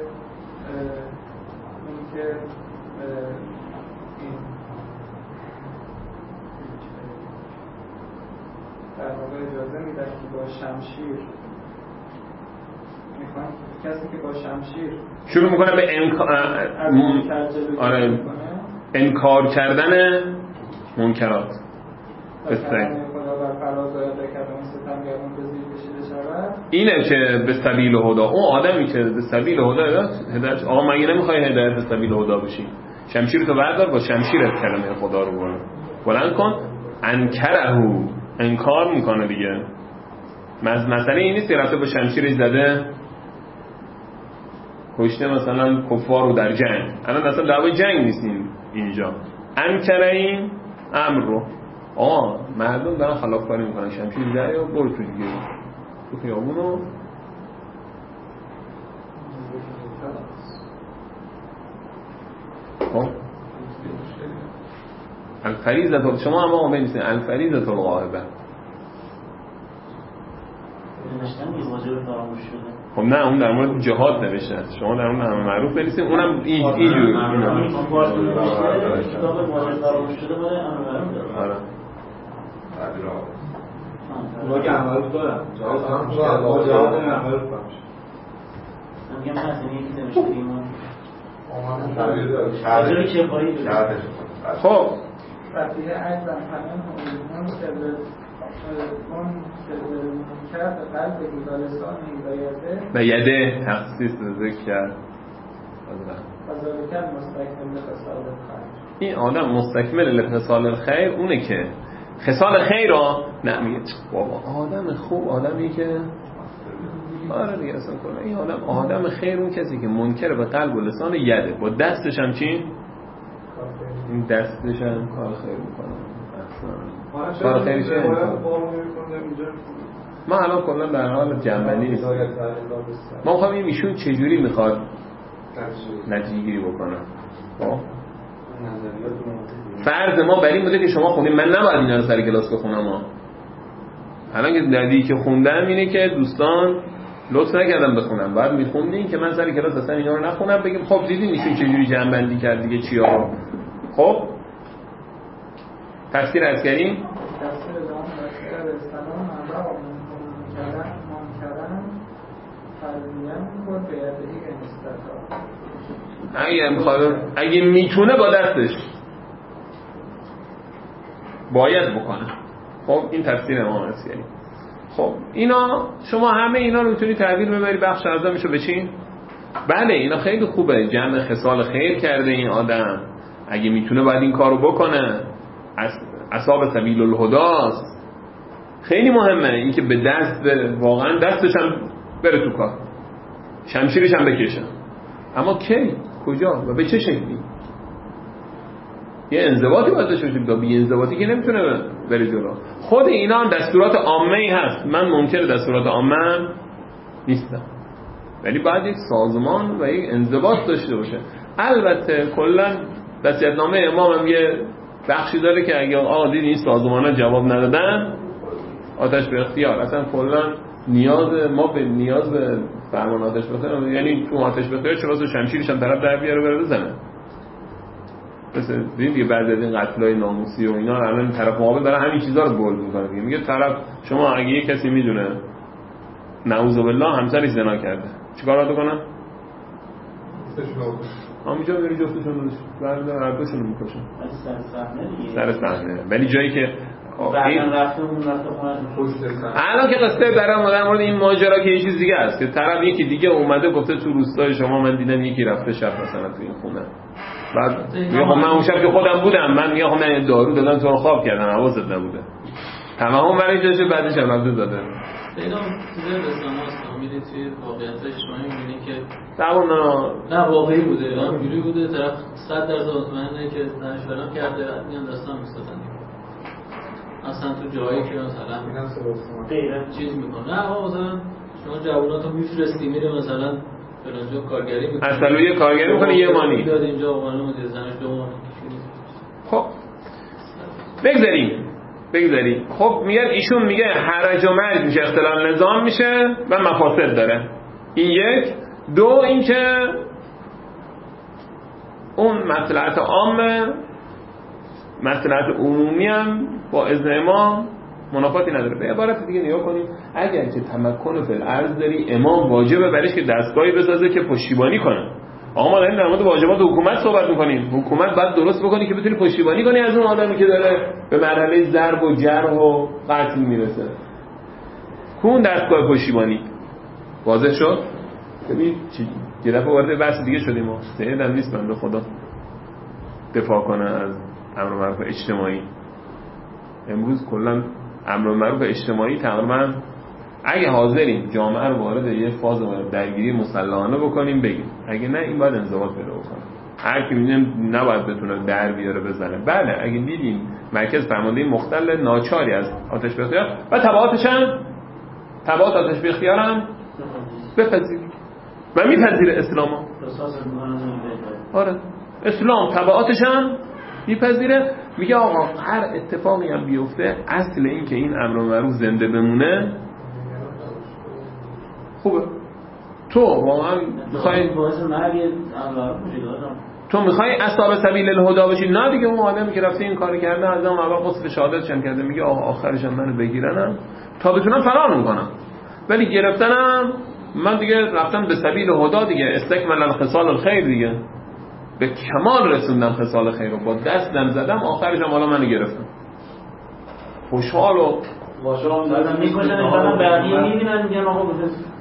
این که این در واقع اجازه میدن که با شمشیر میخوان کسی که با شمشیر شروع میکنه به انکار کردن منکرات اینه که به سبیل هدا. اون آدمی که به سبیل هدا هدایت، آقا مگه نمیخوای هدایت به سبیل هدا بشی؟ شمشیر تو بردار، با شمشیر کلمه خدا رو بلند کن. انکرهو، انکار میکنه دیگه. مسئله این نیست که رفته با شمشیرش زده کشته مثلا کفار رو در جنگ. الان اصلا دعوای جنگ نیستیم اینجا. انکره این امر رو مردم دارن خلافکاری میکنن، شمشیر زده یا برو تو دیگه تو خیابونو. الفریضه، شما هم آقا بنویسین الفریضه الغائبه. خب نه، اون در مورد جهاد نوشته است، شما در مورد امر معروف بنویسین. اونم اینجوری اونا که عمل دارن جهاد نمیعمل کنم میگم هست یکی نمیشه ایمان خب فقیه عجزم همین همون اون کرد قلب ایدالسان ایدایته و یده تخصیص ذکر کرد. فضالکن مستکمل لخصال الخیر. این آدم مستکمل لخصال الخیر اونه که خصال خیر را نمیگه بابا آدم خوب آدمی که آره دیگه اصلا کنه این آدم خیر اون کسی که منکر به قلب و لسان یده، با دستش هم چین این دستش هم کار خیر میکنه. کار خیری چیه؟ ما الان کلا در حال جنبندی نیست. ما میخوایم ایشون چجوری میخواد نتیجه گیری بکنه. فرض ما بر این بوده که شما خوندید، من نباید اینا رو سر کلاس بخونم. الان که ندی که خوندم اینه که دوستان لطف نکردم بخونم، بعد میخوندین که من سر کلاس اصلا اینا رو نخونم، بگیم خب دیدین ایشون چجوری جنبندی کرد دیگه چیا. خب تفسیر از کریم اگه میتونه با دستش باید بکنه. خب این تفسیر امام عسکری. خب اینا شما همه اینا رو میتونی تعبیر ببری بخش اعظمشو بچین. بله اینا خیلی خوبه، جمع خصال خیر کرده این آدم، اگه میتونه باید این کارو بکنه، اصحاب سبیل الهداست. خیلی مهمه این که به دست واقعا دستش هم بره تو کار، شمشیرش هم بکشه. اما کی، کجا و به چه شکلی؟ یه انضباطی باید داشته باشیم، تا بی انضباطی که نمیتونه بره جلو. خود اینا هم دستورات عامه‌ای هست، من منکر دستورات عامه نیستم، ولی باید یک سازمان و یک انضباط داشته باشه. البته کلا وصیت‌نامه امام هم یه بخشی داره که اگه دید این سازمان‌ها جواب ندادن آتش به اختیار، اصلا کلا ما به نیاز به فرمان آتش بخیر، یعنی تو آتش بخیر چرا شمشیرش هم طرف در بیاره بره بزنه. مثلا دیگه بعد از این قتلای ناموسی و اینا الان طرف مقابل داره همین چیزا رو بولد میکنه دیگه. میگه طرف شما اگه یه کسی میدونه نعوذ بالله همسرش زنا کرده چیکار باید بکنن؟ همینجا بری جفتشون رو بعد هر دوشون رو میکشن سر صحنه. ولی جایی که الان که قصه در مورد این ماجرا که یه چیز دیگه است که طرف یکی دیگه اومده گفته تو روستای شما من دیدم یکی رفته شب مثلا تو این خونه، بعد میگه خب من اون شب که خودم بودم، من میگه خب من دارو دادم تو رو خواب کردم حواست نبوده، تمام برای جاشه بعدش هم رفته داده. اینا چیزای رسانه‌است می‌بینید توی واقعیت اجتماعی می‌بینید که نه واقعی بوده، اینجوری بوده طرف 100% مطمئنه که زنش فلان کرده، بعد میان داستان می‌سازن اصلا تو جایی که مثلا غیرت چیز می‌کنه. نه آقا مثلا شما جووناتو می‌فرستی میره مثلا فلانجا کارگری می‌کنه، اصلا یه کارگری می‌کنه یه مانی داد اینجا قانون مدیر زنش 2 ماه. خب بگذاریم. خب ایشون میگه هرج و مرج میشه، اختلال نظام میشه و مفاسد داره. این یک. دو اینکه اون مصلحت عامه، مصلحت عمومی هم با اذن ما منافاتی نداره. به عبارت دیگه نگاه کنیم اگر که تمکن فی الارض داری امام واجبه برش که دستگاهی بسازه که پشتیبانی کنه. آقا ما داریم در مورد واجبات حکومت صحبت می‌کنیم. حکومت باید درست بکنی که بتونی پشتیبانی کنی از اون آدمی که داره به مرحله ضرب و جرح و قتل میرسه. کون دستگاه پشتیبانی واضح شد؟ ببین یه دفعه وارد بحث دیگه شدیم ما. سیدم نیست بنده خدا دفاع کنه از امر معروف اجتماعی. امروز کلا امر معروف اجتماعی تقریبا اگه حاضریم جامعه رو وارد یه فاز درگیری مسلحانه بکنیم بگیم، اگه نه این باید انضباط پیدا بکنه. هر کی می‌بینه نباید بتونه در بیاره بزنه. بله اگه دیدیم مرکز فرماندهی مختل ناچاری از آتش به اختیار و تبعات آتش به اختیار هم بپذیر و میپذیره اسلام ها. آره اسلام تبعاتش هم میپذیره. میگه آقا هر اتفاقی هم بیفته اصل این که این امر معروف زنده بمونه خوبه. تو واقعا میخوای اصحاب سبیل الهدی بشی؟ نه دیگه اون آدمی که رفته این کارو کرده از اون اول قصد شهادتش هم کرده، میگه آقا آخرش هم منو بگیرنم تا بتونم فرار میکنم، ولی گرفتنم من دیگه رفتم به سبیل الهدی دیگه، استکمل الخصال الخیر دیگه، به کمال رسوندم خصال خیر رو، با دستم زدم آخرش هم حالا منو گرفتم. خوشحال و مثلا میکنن فقط بقیه میبینن میگن آقا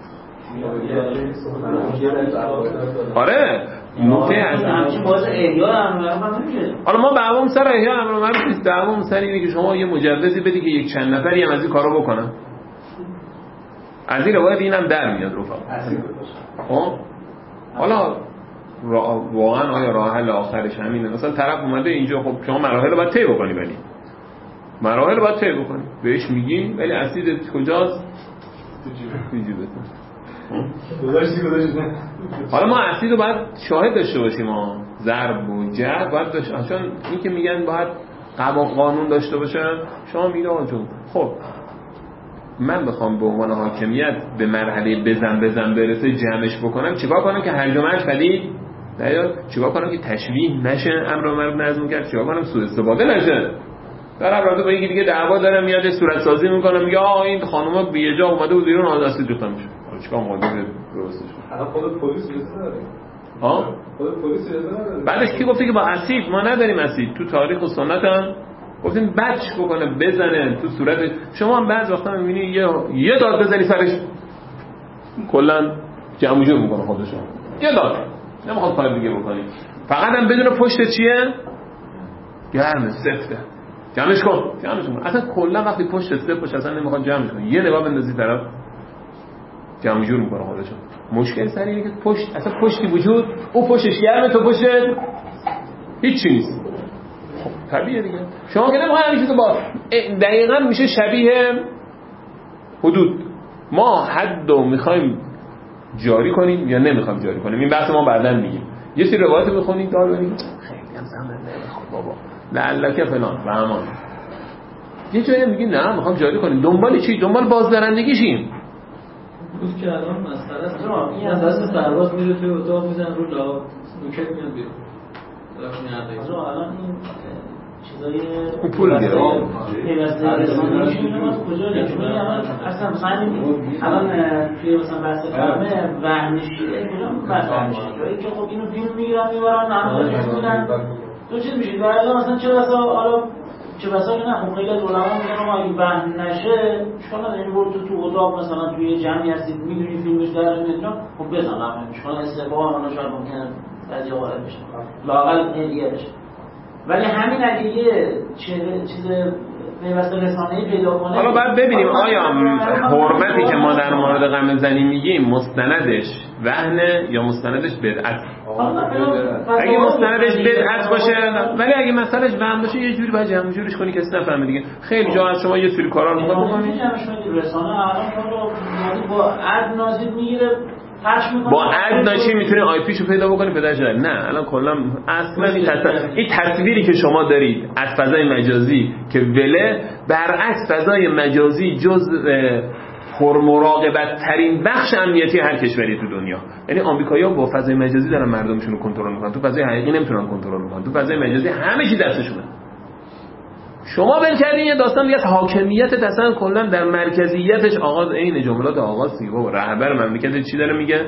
آره نکته اصلی باز احیاء امر معروف نمیشه. حالا ما دعوام سر احیاء امر معروف نیست، دعوام سر اینه که شما یه مجوزی بدی که یک چند نفری هم از این کارو بکنن. از این روایت اینم در میاد رفقا. خب حالا واقعا آیا راه حل آخرش همینه؟ مثلا طرف اومده اینجا، خب شما مراحل رو باید طی بکنی، ولی مراحل رو باید طی بکنی، بهش میگی ولی اسید کجاست؟ تو جیبتون. حالا ما اسید رو باید شاهد داشته باشیم، ما ضرب و جرح باید داشته، چون این که میگن باید قانون داشته باشن. شما میگید آقا جون خب من بخوام به عنوان حاکمیت به مرحله بزن برسه جمعش بکنم، چیکار کنم که هرج و مرج پدید نیاد؟ چیکار کنم که تشویح نشه امر معروف نهی کرد؟ چیکار کنم سوء استفاده نشه؟ در رابطه با یکی دیگه دعوا داره میاد صورت سازی میکنه، میگه آ این خانوما بی جا اومده بود بیرون آدرس جفتم میشه. حالا چیکار کنم درستش؟ الان خود پلیس اجازه داره. ها؟ خود پلیس اجازه نداره. بعدش کی گفته که با اسید؟ ما نداریم اسید. تو تاریخ و سنت هم گفتیم بچ بکنه بزنه تو صورت. شما هم بعض وقتا میبینی یه داد بزنی سرش کلا جمع جور میکنه خودشون. یه داد نمیخواد کار دیگه بکنی، فقط هم بدون پشت چیه؟ گرمه سفته. جمعش کن. اصلا کلا وقتی پشت سفت اصلا نمیخواد جمعش کن، یه نگاه بندازی طرف جمع جور میکنه خودشون. مشکل سر اینه که پشت اصلا پشتی وجود، او پشتش گرمه تو پشت هیچ چیز نیست. طبیعیه دیگه. شما که نمیخوای همین چیزو با دقیقاً میشه شبیه حدود. ما حدو میخوایم جاری کنیم یا نمیخوایم جاری کنیم، این بحث ما بعداً میگیم. یه سری روایت میخونید دار ببینید خیلی هم زمان نمیخواد بابا لعلک فلان و همان. یه جایی میگی نه میخوام جاری کنیم. دنبال چی؟ دنبال بازدارندگیشیم. بود که الان مسئله است. این از دست سرباز میره توی اتاق میزن رو لا نوکت میاد بیرون. الان این چیزای پول میگیره پیوسته رسانه‌ایشون رو کجا نشون اصلا مثلا الان توی مثلا بحث فرمه وهمشیره کجا وهمشیره جایی که خب اینو فیلم میگیرن میبرن نمایش میدن تو چیز میشه ولی مثلا چه بسا حالا چه بسا که نه خب خیلی از علما میگن ما اگه وهم نشه اشکال نداره این برو تو اتاق مثلا توی جمعی هستید میدونی فیلمش در میاد خب بزن اشکال استقبال حالا شاید ممکنه بعضی وارد بشه لااقل هدیه بشه ولی همین اگه یه چیز پیوسته رسانه‌ای پیدا کنه حالا باید ببینیم آیا حرمتی که ما در مورد غم زنی میگیم مستندش وهنه یا مستندش بدعت. اگه مستندش بدعت باشه ولی اگه مسئلهش وهم باشه یه جوری باید جمع جورش کنی که کسی نفهمه دیگه. خیلی جا از شما یه سری کارا رو می‌خواد بکنید رسانه الان شما با اد نازل میگیره با اد ناشی میتونی آی پیشو پیدا بکنی پیدا شده. نه الان کلا اصلا این تصویری که شما دارید از فضای مجازی که وله برعکس فضای مجازی جز پرمراقبت ترین بخش امنیتی هر کشوری تو دنیا. یعنی آمریکایی‌ها با فضای مجازی دارن مردمشون رو کنترل میکنن، تو فضای حقیقی نمیتونن کنترل کنن. تو فضای مجازی همه چی دستشونه. شما ول کردین یه داستان دیگه حاکمیت اصلا کلا در مرکزیتش آغاز این جملات آغاز دیگه بابا رهبر مملکت چی داره میگه؟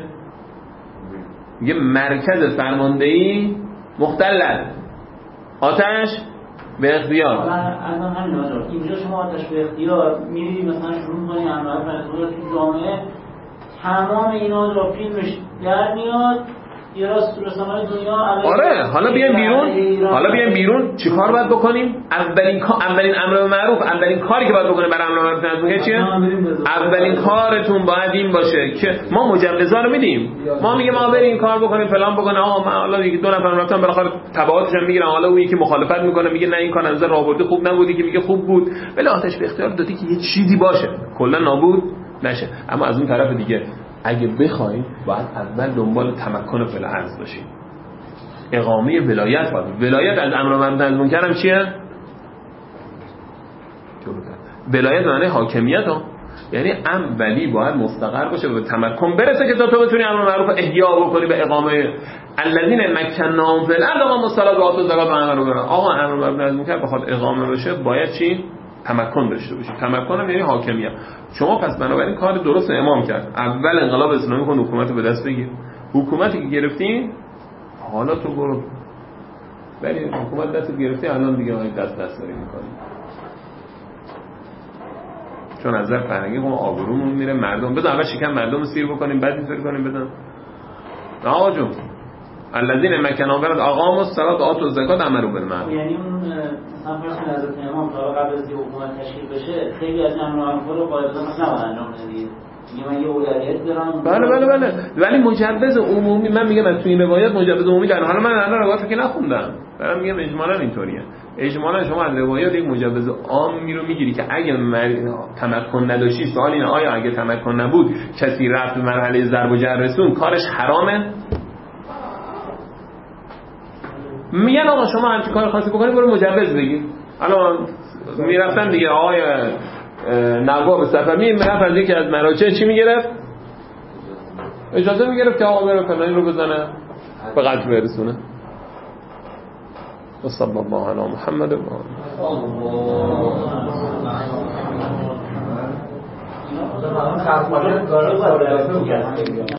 میگه مرکز فرماندهی مختلل آتش به اختیار. الان همین اینجا شما آتش به اختیار میری مثلا شروع می‌کنی همراه فرض تو جامعه تمام اینا رو فیلمش در میاد یه راست رسانه‌های دنیا. آره حالا بیایم بیرون چیکار باید بکنیم؟ اولین امر معروف، اولین کاری که باید بکنیم برای امر معروف نهی چیه؟ اولین کارتون باید این باشه که ما مجوزا رو میدیم. ما میگیم ما بریم کار بکنیم فلان بکنیم. آقا من حالا دیگه دو نفر رفتن بالاخره تبعاتش هم میگیرن. حالا اون یکی مخالفت میکنه میگه نه این کار نظر راهبردی خوب نبودی که میگه خوب بود. ولی آتش به اختیار دادی که یه چیزی باشه کلا نابود نشه. اما از اون طرف دیگه اگه بخواید باید اول دنبال تمکن فی الارض باشید. اقامه ولایت باید. ولایت از امر معروف نهی منکر هم چیه؟ ولایت معنی حاکمیت ها. یعنی ولی باید مستقر باشه و به تمکن برسه که تو بتونی امر معروف احیا بکنی به اقامه الذین مکناهم فی الارض اقاموا الصلاة و آتوا الزکاة و امروا بالمعروف. آقا امر معروف نهی منکر بخواد اقامه بشه باید چی؟ تمکن داشته باشید. تمکن هم یعنی حاکمیت. شما پس بنابراین کار درست امام کرد. اول انقلاب اسلامی کن حکومت رو به دست بگیر. حکومتی که گرفتین حالا تو برو ولی حکومت دست گرفتی الان دیگه دست داری میکنی. چون از نظر فرهنگی ما آبرومون میره مردم. بذار اول شکم مردم رو سیر بکنیم بعد اینطوری کنیم بدن. آقا جون الذین مکناهم فی الارض اقاموا الصلاة و آتوا الزکاة و امروا بالمعروف. یعنی اون مثلا حضرت امام تا قبل از اینکه حکومت تشکیل بشه خیلی از امر معروف رو قاعدتا نباید انجام بدید. من یه اولویت دارم. بله ولی مجوز عمومی من میگم از تو این روایت مجوز عمومی در حالا من الان روایت که نخوندم دارم میگم اجمالاً اینطوریه. اجمالاً شما از روایات یک مجوز عامی رو میگیری که اگه تمکن نداشتی سوال اینه آیا اگه تمکن نبود کسی رفت به مرحله ضرب و جر رسون کارش حرامه؟ میگن آقا شما همچین کار خاصی بکنی برو مجوز بگیر. الان میرفتن دیگه آقای نواب صفوی میرفت از یکی از مراجع چی میگرفت؟ اجازه میگرفت که آقا بره فلانی رو بزنه به قتل برسونه. و صلی الله علی محمد و آله.